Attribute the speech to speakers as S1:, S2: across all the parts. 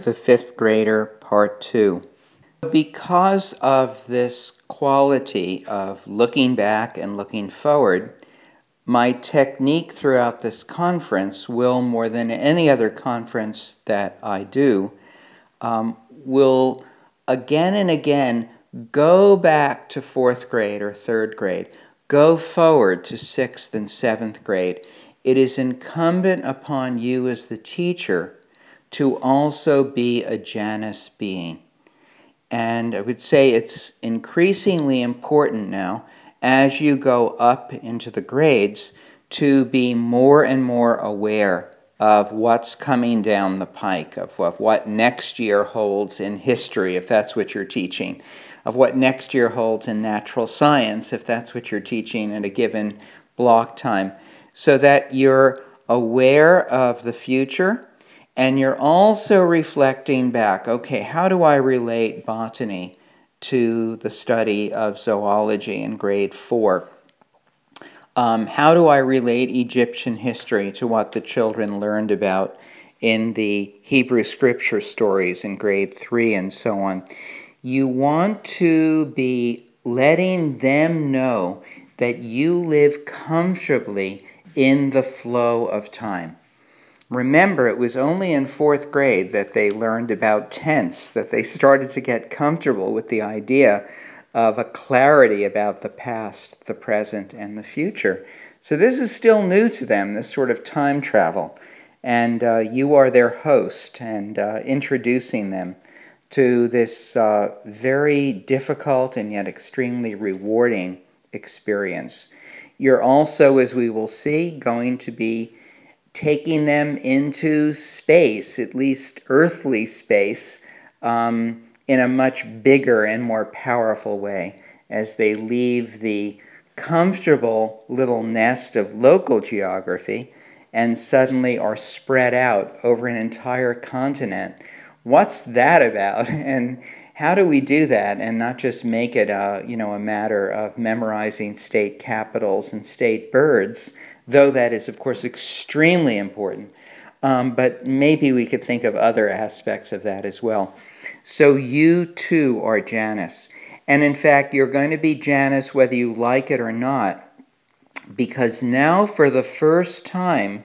S1: The Fifth Grader, Part 2. Because of this quality of looking back and looking forward, my technique throughout this conference will, more than any other conference that I do, will again and again go back to fourth grade or third grade, go forward to sixth and seventh grade. It is incumbent upon you as the teacher to also be a Janus being. And I would say it's increasingly important now, as you go up into the grades, to be more and more aware of what's coming down the pike, of what next year holds in history, if that's what you're teaching, of what next year holds in natural science, if that's what you're teaching at a given block time, so that you're aware of the future. And you're also reflecting back, okay, how do I relate botany to the study of zoology in grade 4? How do I relate Egyptian history to what the children learned about in the Hebrew scripture stories in grade 3 and so on? You want to be letting them know that you live comfortably in the flow of time. Remember, it was only in fourth grade that they learned about tense, that they started to get comfortable with the idea of a clarity about the past, the present, and the future. So this is still new to them, this sort of time travel. And you are their host and introducing them to this very difficult and yet extremely rewarding experience. You're also, as we will see, going to be taking them into space, at least earthly space, in a much bigger and more powerful way as they leave the comfortable little nest of local geography and suddenly are spread out over an entire continent. What's that about? And how do we do that and not just make it a matter of memorizing state capitals and state birds, though that is, of course, extremely important. But maybe we could think of other aspects of that as well. So you, too, are Janus. And in fact, you're going to be Janus whether you like it or not, because now, for the first time,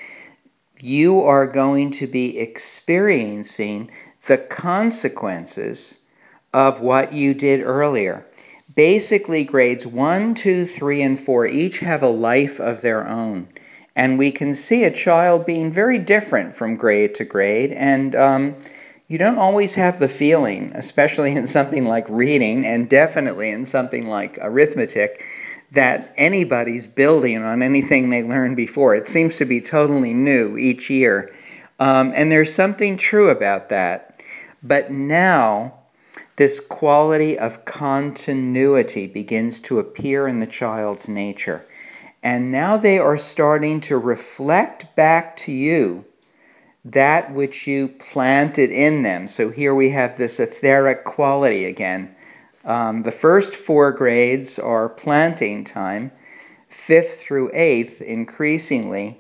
S1: you are going to be experiencing the consequences of what you did earlier. Basically, grades 1, 2, 3, and 4 each have a life of their own. And we can see a child being very different from grade to grade. And you don't always have the feeling, especially in something like reading, and definitely in something like arithmetic, that anybody's building on anything they learned before. It seems to be totally new each year. And there's something true about that. But now, this quality of continuity begins to appear in the child's nature. And now they are starting to reflect back to you that which you planted in them. So here we have this etheric quality again. The first 4 grades are planting time. 5th through 8th increasingly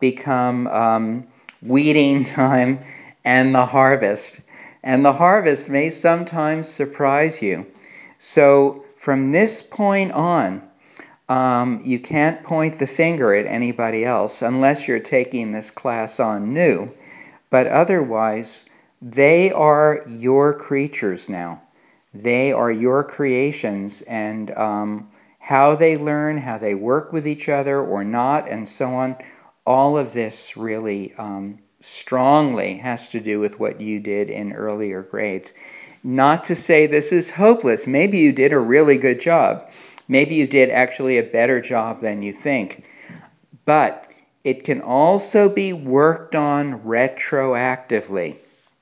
S1: become weeding time and the harvest. And the harvest may sometimes surprise you. So from this point on, you can't point the finger at anybody else unless you're taking this class on new. But otherwise, they are your creatures now. They are your creations, and how they learn, how they work with each other or not, and so on, all of this really strongly has to do with what you did in earlier grades. Not to say this is hopeless. Maybe you did a really good job. Maybe you did actually a better job than you think. But it can also be worked on retroactively.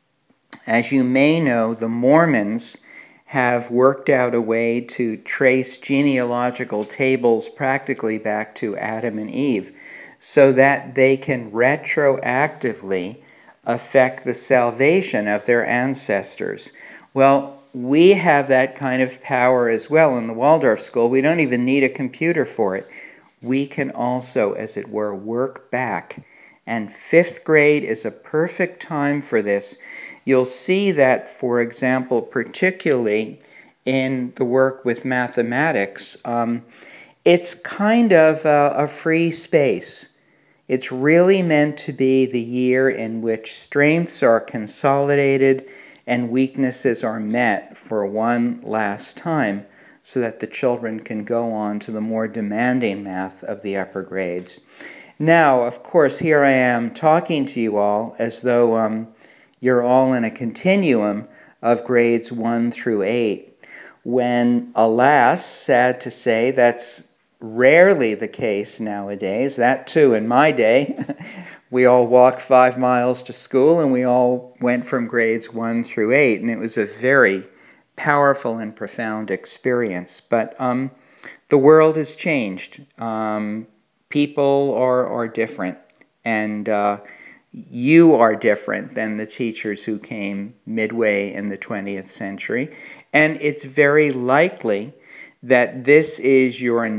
S1: As you may know, the Mormons have worked out a way to trace genealogical tables practically back to Adam and Eve, so that they can retroactively affect the salvation of their ancestors. Well, we have that kind of power as well in the Waldorf School. We don't even need a computer for it. We can also, as it were, work back. And 5th grade is a perfect time for this. you'll see that, for example, particularly in the work with mathematics, it's kind of a free space. It's really meant to be the year in which strengths are consolidated and weaknesses are met for one last time, so that the children can go on to the more demanding math of the upper grades. Now, of course, here I am talking to you all as though you're all in a continuum of grades 1 through 8, when, alas, sad to say, that's rarely the case nowadays. That too, in my day, we all walked 5 miles to school and we all went from grades 1 through 8, and it was a very powerful and profound experience. But the world has changed. People are different, and you are different than the teachers who came midway in the 20th century, and it's very likely that this is your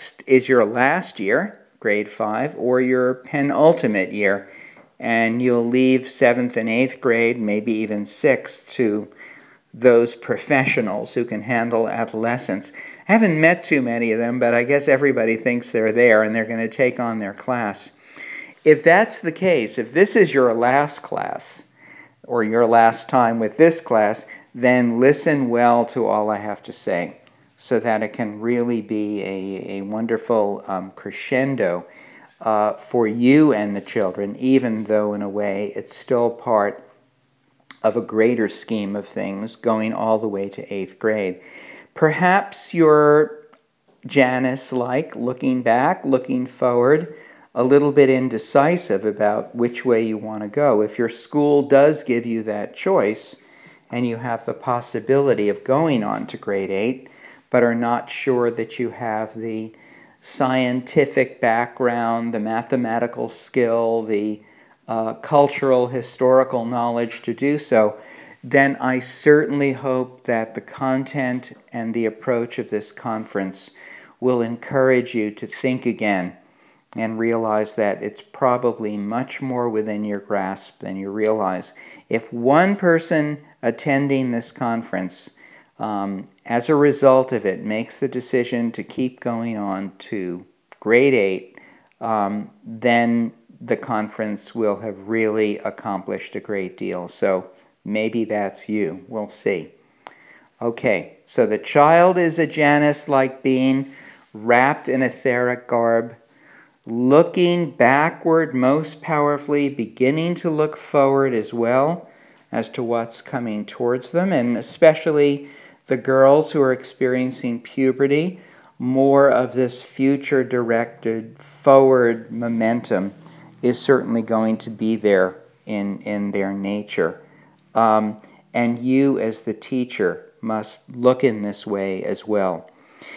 S1: last year, grade 5, or your penultimate year, and you'll leave 7th and 8th grade, maybe even 6th, to those professionals who can handle adolescents. I haven't met too many of them, but I guess everybody thinks they're there and they're going to take on their class. If that's the case, if this is your last class, or your last time with this class, then listen well to all I have to say, so that it can really be a wonderful crescendo for you and the children, even though in a way it's still part of a greater scheme of things going all the way to 8th grade. Perhaps you're Janice-like, looking back, looking forward, a little bit indecisive about which way you want to go. If your school does give you that choice and you have the possibility of going on to grade 8, but are not sure that you have the scientific background, the mathematical skill, the cultural, historical knowledge to do so, then I certainly hope that the content and the approach of this conference will encourage you to think again and realize that it's probably much more within your grasp than you realize. If one person attending this conference, as a result of it, makes the decision to keep going on to grade 8, then the conference will have really accomplished a great deal. So maybe that's you. We'll see. Okay, so the child is a Janus-like being, wrapped in etheric garb, looking backward most powerfully, beginning to look forward as well as to what's coming towards them, and especially the girls who are experiencing puberty, more of this future-directed forward momentum is certainly going to be there in their nature. And you, as the teacher, must look in this way as well.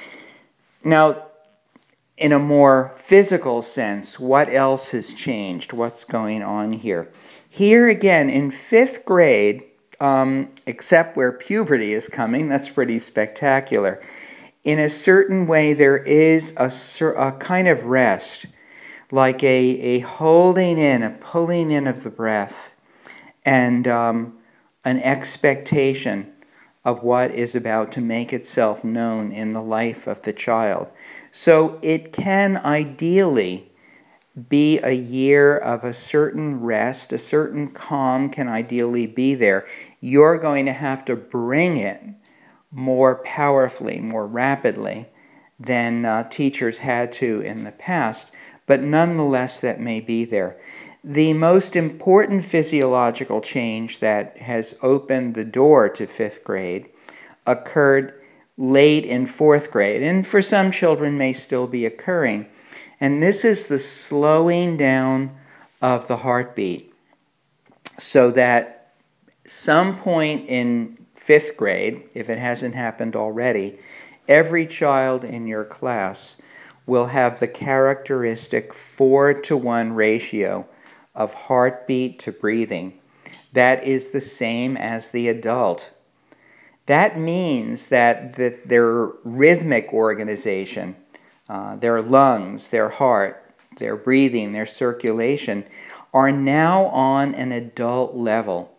S1: Now, in a more physical sense, what else has changed? What's going on here? Here again, in 5th grade, except where puberty is coming, that's pretty spectacular. In a certain way, there is a kind of rest, like a holding in, a pulling in of the breath, and an expectation of what is about to make itself known in the life of the child. So it can ideally be a year of a certain rest, a certain calm can ideally be there. You're going to have to bring it more powerfully, more rapidly than teachers had to in the past, but nonetheless that may be there. The most important physiological change that has opened the door to 5th grade occurred late in 4th grade, and for some children may still be occurring. And this is the slowing down of the heartbeat, so that some point in 5th grade, if it hasn't happened already, every child in your class will have the characteristic 4-to-1 ratio of heartbeat to breathing. That is the same as the adult. That means that their rhythmic organization, their lungs, their heart, their breathing, their circulation, are now on an adult level.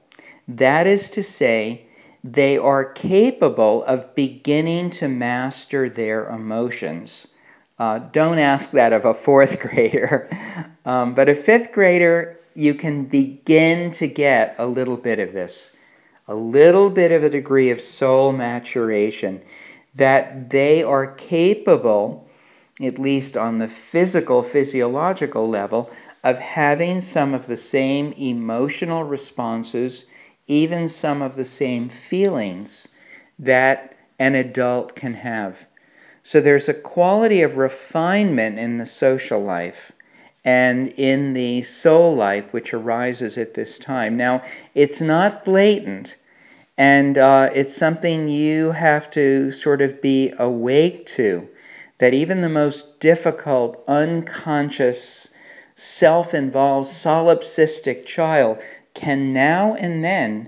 S1: That is to say, they are capable of beginning to master their emotions. Don't ask that of a fourth grader, but a fifth grader, you can begin to get a little bit of this, a little bit of a degree of soul maturation, that they are capable, at least on the physiological level, of having some of the same emotional responses, even some of the same feelings that an adult can have. So there's a quality of refinement in the social life and in the soul life which arises at this time. Now, it's not blatant, and it's something you have to sort of be awake to, that even the most difficult, unconscious, self-involved, solipsistic child can now and then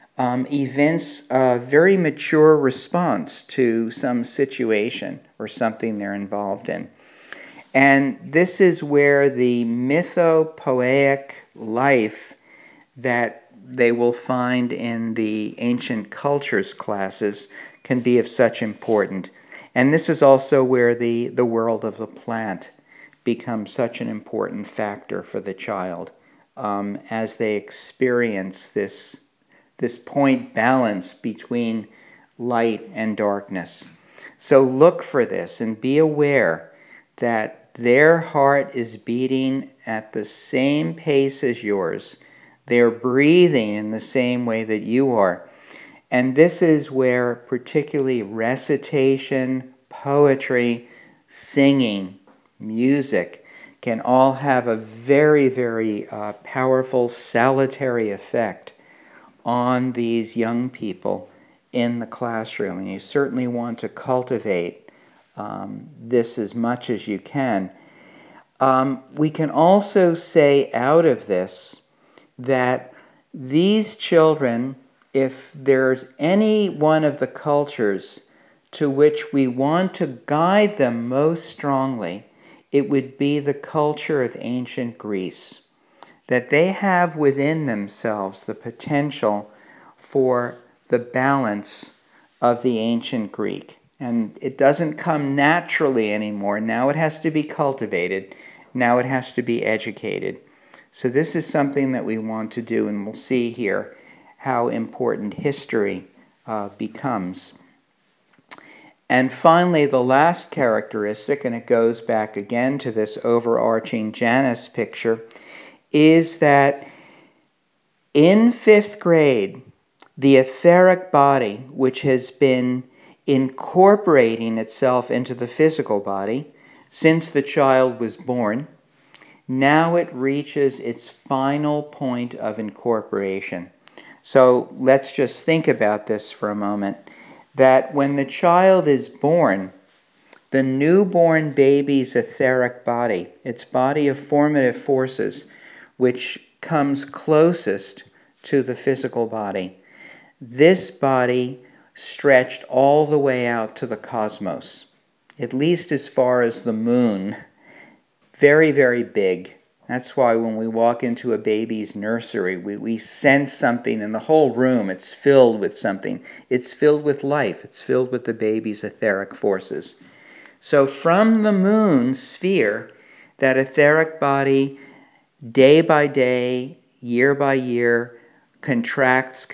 S1: evince a very mature response to some situation or something they're involved in. And this is where the mythopoeic life that they will find in the ancient cultures classes can be of such importance. And this is also where the world of the plant becomes such an important factor for the child as they experience this point balance between light and darkness. So look for this and be aware that their heart is beating at the same pace as yours. They're breathing in the same way that you are. And this is where particularly recitation, poetry, singing, music can all have a very, very powerful salutary effect on these young people in the classroom. And you certainly want to cultivate this as much as you can. We can also say out of this that these children, if there's any one of the cultures to which we want to guide them most strongly, it would be the culture of ancient Greece. That they have within themselves the potential for the balance of the ancient Greek. And it doesn't come naturally anymore. Now it has to be cultivated. Now it has to be educated. So this is something that we want to do, and we'll see here how important history becomes. And finally, the last characteristic, and it goes back again to this overarching Janus picture, is that in fifth grade, the etheric body, which has been incorporating itself into the physical body since the child was born, now it reaches its final point of incorporation. So let's just think about this for a moment, that when the child is born, the newborn baby's etheric body, its body of formative forces, which comes closest to the physical body, this body stretched all the way out to the cosmos, at least as far as the moon. Very, very big. That's why when we walk into a baby's nursery, we sense something in the whole room. It's filled with something. It's filled with life. It's filled with the baby's etheric forces. So from the moon sphere, that etheric body, day by day, year by year, contracts,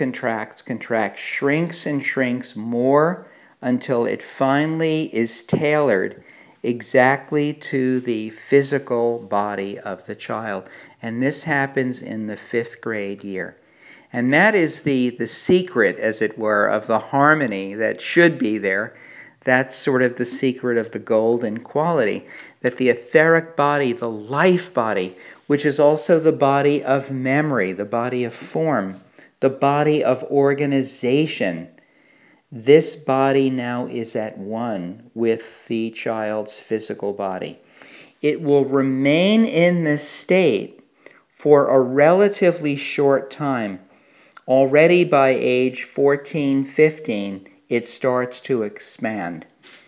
S1: shrinks and shrinks more until it finally is tailored exactly to the physical body of the child. And this happens in the fifth grade year. And that is the secret, as it were, of the harmony that should be there. That's sort of the secret of the golden quality, that the etheric body, the life body, which is also the body of memory, the body of form, the body of organization, this body now is at one with the child's physical body. It will remain in this state for a relatively short time. Already by age 14, 15, it starts to expand.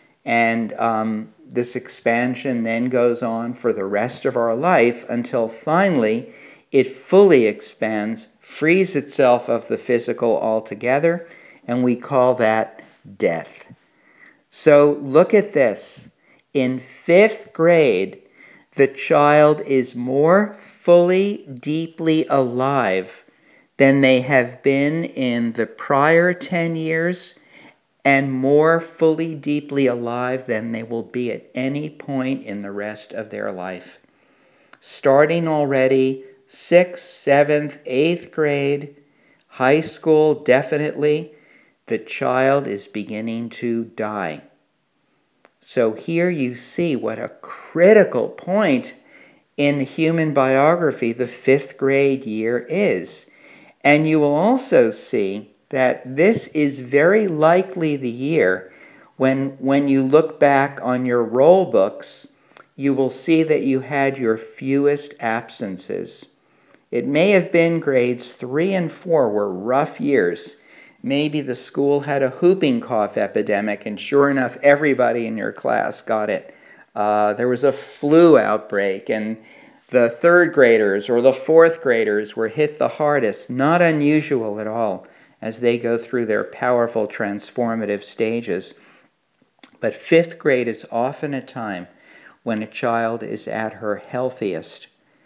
S1: And this expansion then goes on for the rest of our life until finally it fully expands frees itself of the physical altogether, and we call that death. So look at this. In 5th grade, the child is more fully, deeply alive than they have been in the prior 10 years, and more fully, deeply alive than they will be at any point in the rest of their life. Starting already 6th, 7th, 8th grade, high school definitely, the child is beginning to die. So here you see what a critical point in human biography the 5th grade year is. And you will also see that this is very likely the year when you look back on your roll books, you will see that you had your fewest absences. It may have been grades 3 and 4 were rough years. Maybe the school had a whooping cough epidemic, and sure enough, everybody in your class got it. There was a flu outbreak, and the 3rd graders or the 4th graders were hit the hardest. Not unusual at all as they go through their powerful transformative stages. But 5th grade is often a time when a child is at her healthiest.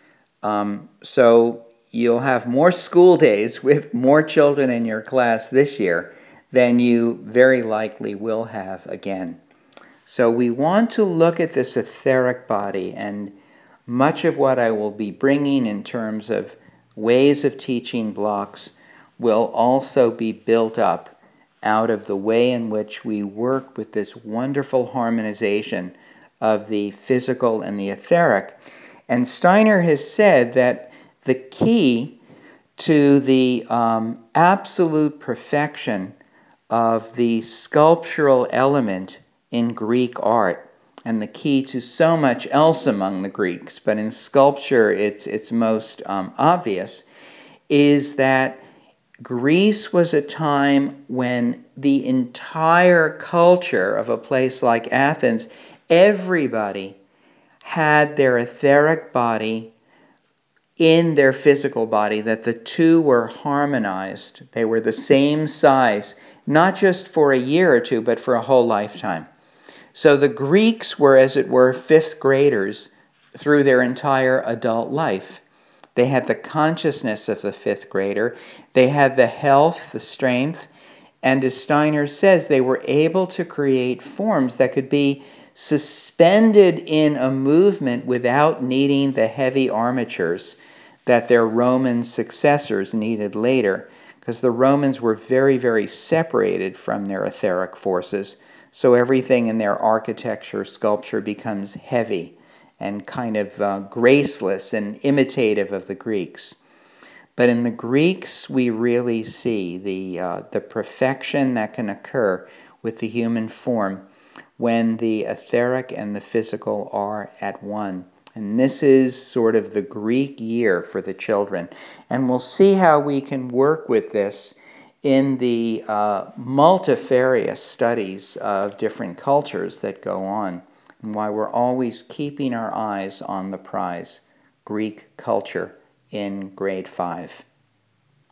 S1: So you'll have more school days with more children in your class this year than you very likely will have again. So we want to look at this etheric body, and much of what I will be bringing in terms of ways of teaching blocks will also be built up out of the way in which we work with this wonderful harmonization of the physical and the etheric. And Steiner has said that the key to the absolute perfection of the sculptural element in Greek art, and the key to so much else among the Greeks, but in sculpture it's most obvious, is that Greece was a time when the entire culture of a place like Athens, everybody had their etheric body in their physical body, that the two were harmonized. They were the same size, not just for a year or two, but for a whole lifetime. So the Greeks were, as it were, 5th graders through their entire adult life. They had the consciousness of the 5th grader. They had the health, the strength, and as Steiner says, they were able to create forms that could be suspended in a movement without needing the heavy armatures that their Roman successors needed later, because the Romans were very, very separated from their etheric forces. So everything in their architecture, sculpture becomes heavy and kind of graceless and imitative of the Greeks. But in the Greeks, we really see the perfection that can occur with the human form when the etheric and the physical are at one. And this is sort of the Greek year for the children. And we'll see how we can work with this in the multifarious studies of different cultures that go on, and why we're always keeping our eyes on the prize, Greek culture, in grade 5.